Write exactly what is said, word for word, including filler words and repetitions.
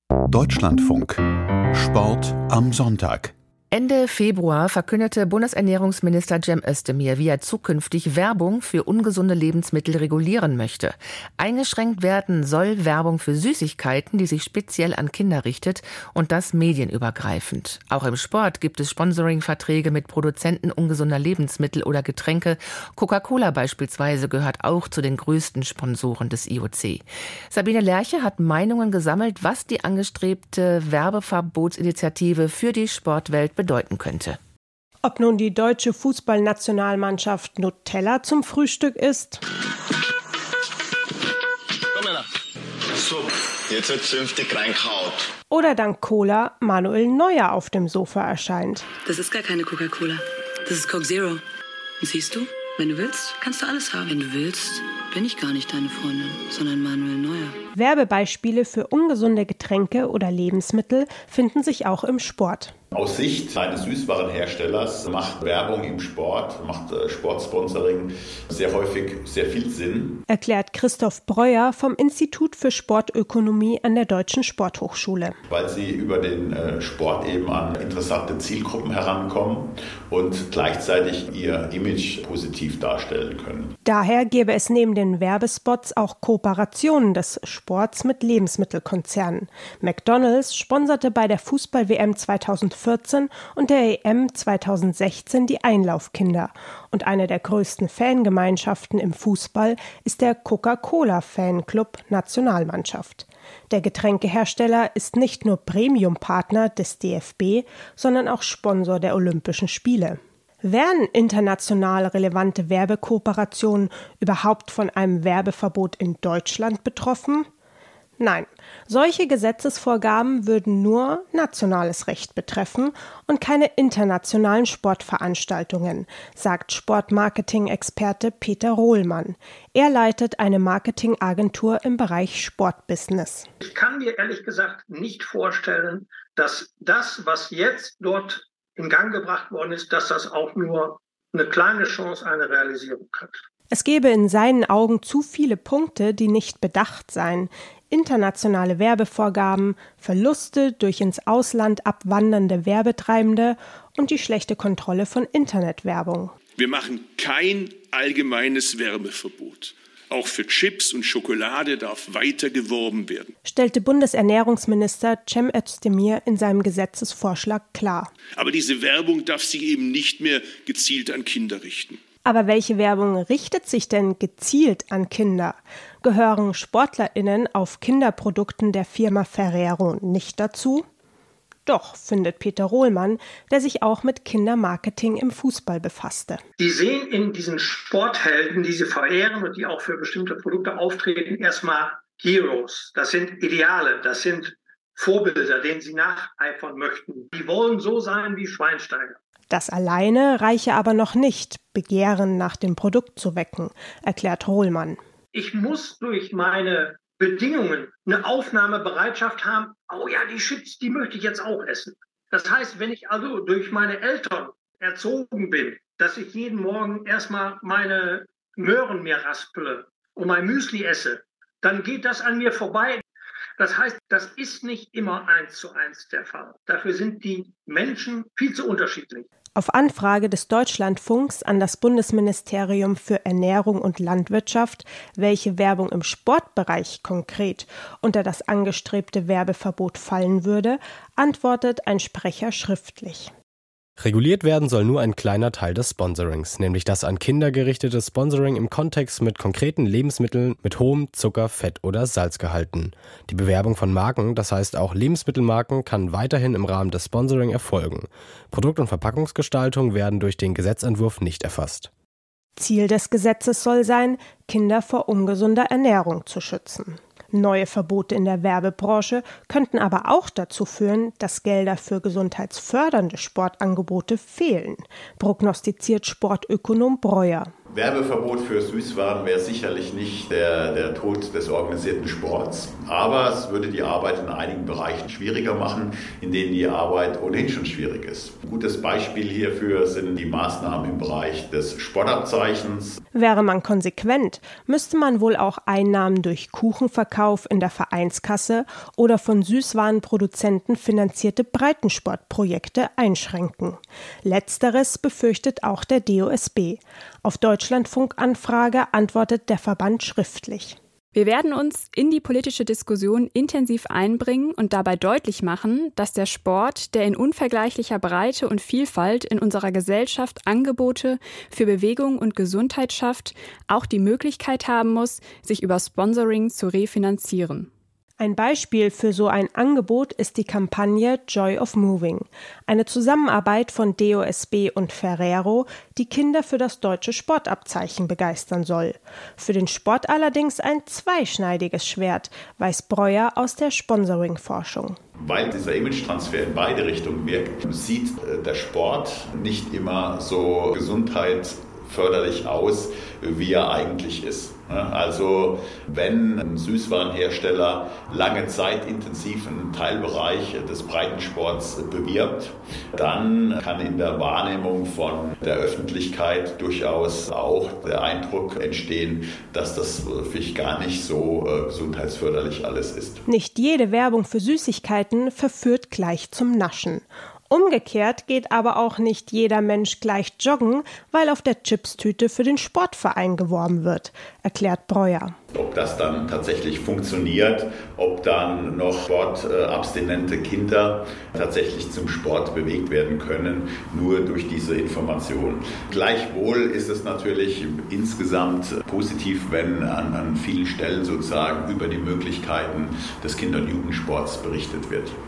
Deutschlandfunk. Sport am Sonntag. Ende Februar verkündete Bundesernährungsminister Cem Özdemir, wie er zukünftig Werbung für ungesunde Lebensmittel regulieren möchte. Eingeschränkt werden soll Werbung für Süßigkeiten, die sich speziell an Kinder richtet, und das medienübergreifend. Auch im Sport gibt es Sponsoring-Verträge mit Produzenten ungesunder Lebensmittel oder Getränke. Coca-Cola beispielsweise gehört auch zu den größten Sponsoren des I O C. Sabine Lerche hat Meinungen gesammelt, was die angestrebte Werbeverbotsinitiative für die Sportwelt bedeuten könnte. Ob nun die deutsche Fußballnationalmannschaft Nutella zum Frühstück isst. So, jetzt wird zünftig reingehaut. Oder dank Cola Manuel Neuer auf dem Sofa erscheint. Das ist gar keine Coca-Cola. Das ist Coke Zero. Und siehst du, wenn du willst, kannst du alles haben. Wenn du willst, bin ich gar nicht deine Freundin, sondern Manuel Neuer. Werbebeispiele für ungesunde Getränke oder Lebensmittel finden sich auch im Sport. Aus Sicht eines Süßwarenherstellers macht Werbung im Sport, macht Sportsponsoring sehr häufig sehr viel Sinn. Erklärt Christoph Breuer vom Institut für Sportökonomie an der Deutschen Sporthochschule. Weil sie über den Sport eben an interessante Zielgruppen herankommen und gleichzeitig ihr Image positiv darstellen können. Daher gäbe es neben den Werbespots auch Kooperationen des Sports mit Lebensmittelkonzernen. McDonald's sponserte bei der Fußball-W M zweitausendvierzehn und der E M zweitausendsechzehn die Einlaufkinder. Und eine der größten Fangemeinschaften im Fußball ist der Coca-Cola-Fanclub Nationalmannschaft. Der Getränkehersteller ist nicht nur Premium-Partner des D F B, sondern auch Sponsor der Olympischen Spiele. Wären international relevante Werbekooperationen überhaupt von einem Werbeverbot in Deutschland betroffen? Nein, solche Gesetzesvorgaben würden nur nationales Recht betreffen und keine internationalen Sportveranstaltungen, sagt Sportmarketing-Experte Peter Rohlmann. Er leitet eine Marketingagentur im Bereich Sportbusiness. Ich kann mir ehrlich gesagt nicht vorstellen, dass das, was jetzt dort in Gang gebracht worden ist, dass das auch nur eine kleine Chance einer Realisierung hat. Es gäbe in seinen Augen zu viele Punkte, die nicht bedacht seien. Internationale Werbevorgaben, Verluste durch ins Ausland abwandernde Werbetreibende und die schlechte Kontrolle von Internetwerbung. Wir machen kein allgemeines Werbeverbot. Auch für Chips und Schokolade darf weiter geworben werden, stellte Bundesernährungsminister Cem Özdemir in seinem Gesetzesvorschlag klar. Aber diese Werbung darf sich eben nicht mehr gezielt an Kinder richten. Aber welche Werbung richtet sich denn gezielt an Kinder? Gehören SportlerInnen auf Kinderprodukten der Firma Ferrero nicht dazu? Doch, findet Peter Rohlmann, der sich auch mit Kindermarketing im Fußball befasste. Die sehen in diesen Sporthelden, die sie verehren und die auch für bestimmte Produkte auftreten, erstmal Heroes. Das sind Ideale, das sind Vorbilder, denen sie nacheifern möchten. Die wollen so sein wie Schweinsteiger. Das alleine reiche aber noch nicht, Begehren nach dem Produkt zu wecken, erklärt Rohlmann. Ich muss durch meine Bedingungen eine Aufnahmebereitschaft haben, oh ja, die Chips, die möchte ich jetzt auch essen. Das heißt, wenn ich also durch meine Eltern erzogen bin, dass ich jeden Morgen erstmal meine Möhren mir raspele und mein Müsli esse, dann geht das an mir vorbei. Das heißt, das ist nicht immer eins zu eins der Fall. Dafür sind die Menschen viel zu unterschiedlich. Auf Anfrage des Deutschlandfunks an das Bundesministerium für Ernährung und Landwirtschaft, welche Werbung im Sportbereich konkret unter das angestrebte Werbeverbot fallen würde, antwortet ein Sprecher schriftlich. Reguliert werden soll nur ein kleiner Teil des Sponsorings, nämlich das an Kinder gerichtete Sponsoring im Kontext mit konkreten Lebensmitteln mit hohem Zucker-, Fett- oder Salzgehalten. Die Bewerbung von Marken, das heißt auch Lebensmittelmarken, kann weiterhin im Rahmen des Sponsoring erfolgen. Produkt- und Verpackungsgestaltung werden durch den Gesetzentwurf nicht erfasst. Ziel des Gesetzes soll sein, Kinder vor ungesunder Ernährung zu schützen. Neue Verbote in der Werbebranche könnten aber auch dazu führen, dass Gelder für gesundheitsfördernde Sportangebote fehlen, prognostiziert Sportökonom Breuer. Werbeverbot für Süßwaren wäre sicherlich nicht der, der Tod des organisierten Sports, aber es würde die Arbeit in einigen Bereichen schwieriger machen, in denen die Arbeit ohnehin schon schwierig ist. Ein gutes Beispiel hierfür sind die Maßnahmen im Bereich des Sportabzeichens. Wäre man konsequent, müsste man wohl auch Einnahmen durch Kuchenverkauf in der Vereinskasse oder von Süßwarenproduzenten finanzierte Breitensportprojekte einschränken. Letzteres befürchtet auch der D O S B. Auf Deutschlandfunk-Anfrage antwortet der Verband schriftlich. Wir werden uns in die politische Diskussion intensiv einbringen und dabei deutlich machen, dass der Sport, der in unvergleichlicher Breite und Vielfalt in unserer Gesellschaft Angebote für Bewegung und Gesundheit schafft, auch die Möglichkeit haben muss, sich über Sponsoring zu refinanzieren. Ein Beispiel für so ein Angebot ist die Kampagne Joy of Moving, eine Zusammenarbeit von D O S B und Ferrero, die Kinder für das deutsche Sportabzeichen begeistern soll. Für den Sport allerdings ein zweischneidiges Schwert, weiß Breuer aus der Sponsoring-Forschung. Weil dieser Image-Transfer in beide Richtungen wirkt, sieht der Sport nicht immer so gesundheitsförderlich aus, wie er eigentlich ist. Also wenn ein Süßwarenhersteller lange Zeit intensiv einen Teilbereich des Breitensports bewirbt, dann kann in der Wahrnehmung von der Öffentlichkeit durchaus auch der Eindruck entstehen, dass das vielleicht gar nicht so gesundheitsförderlich alles ist. Nicht jede Werbung für Süßigkeiten verführt gleich zum Naschen. Umgekehrt geht aber auch nicht jeder Mensch gleich joggen, weil auf der Chipstüte für den Sportverein geworben wird, erklärt Breuer. Ob das dann tatsächlich funktioniert, ob dann noch sportabstinente Kinder tatsächlich zum Sport bewegt werden können, nur durch diese Information. Gleichwohl ist es natürlich insgesamt positiv, wenn an, an vielen Stellen sozusagen über die Möglichkeiten des Kinder- und Jugendsports berichtet wird.